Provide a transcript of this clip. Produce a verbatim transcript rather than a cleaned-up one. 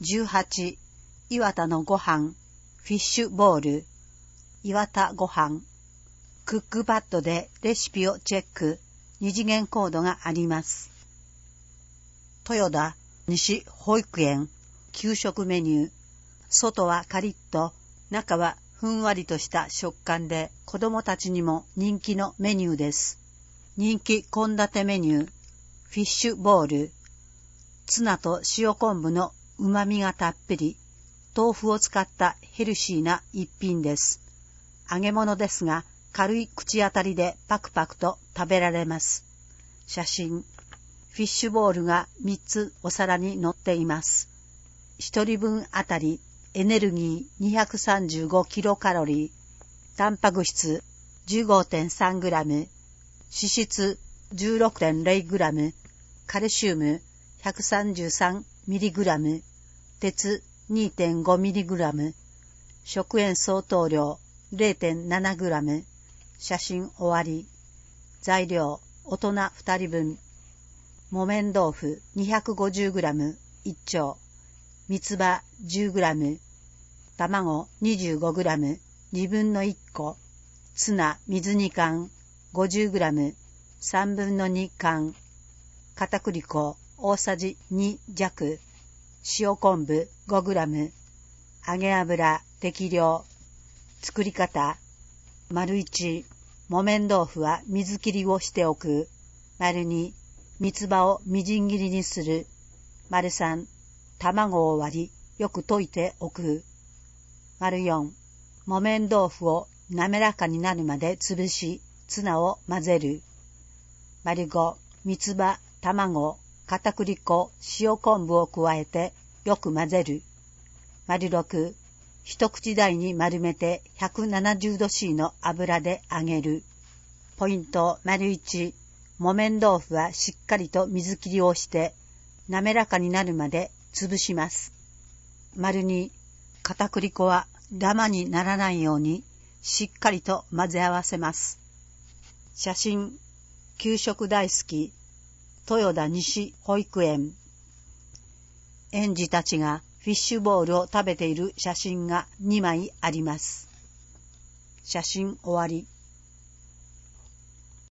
じゅうはち、岩田のご飯、フィッシュボール、岩田ご飯。クックパッドでレシピをチェック、二次元コードがあります。豊田西保育園、給食メニュー。外はカリッと、中はふんわりとした食感で子供たちにも人気のメニューです。人気献立メニュー、フィッシュボール。ツナと塩昆布の旨味がたっぷり、豆腐を使ったヘルシーな一品です。揚げ物ですが、軽い口当たりでパクパクと食べられます。写真。フィッシュボールがみっつお皿に乗っています。ひとりぶんあたりエネルギー にひゃくさんじゅうごキロカロリー、タンパク質 じゅうごてんさんグラム、脂質 じゅうろくてんゼログラム、カルシウム ひゃくさんじゅうさんミリグラム、鉄 にてんごミリグラム、食塩相当量 ゼロてんななグラム。写真終わり。材料、大人ふたりぶん。木綿豆腐 にひゃくごじゅうグラム いっ丁。三つ葉 じゅうグラム。卵 にじゅうごグラム にぶんのいっこ。ツナ水に缶 ごじゅうグラム さんぶんのに缶。片栗粉大さじに弱。塩昆布 ごグラム。揚げ油適量。作り方。丸いち、木綿豆腐は水切りをしておく。丸に、三つ葉をみじん切りにする。丸さん、卵を割り、よく溶いておく。丸よん、木綿豆腐を滑らかになるまで潰し、ツナを混ぜる。丸ご、三つ葉、卵、片栗粉、塩昆布を加えて、よく混ぜる。丸ろく、一口大に丸めて ひゃくななじゅうどシー の油で揚げる。ポイント丸いち、木綿豆腐はしっかりと水切りをして、滑らかになるまで潰します。丸に、片栗粉はダマにならないようにしっかりと混ぜ合わせます。写真、給食大好き、豊田西保育園。園児たちがフィッシュボールを食べている写真がにまいあります。写真終わり。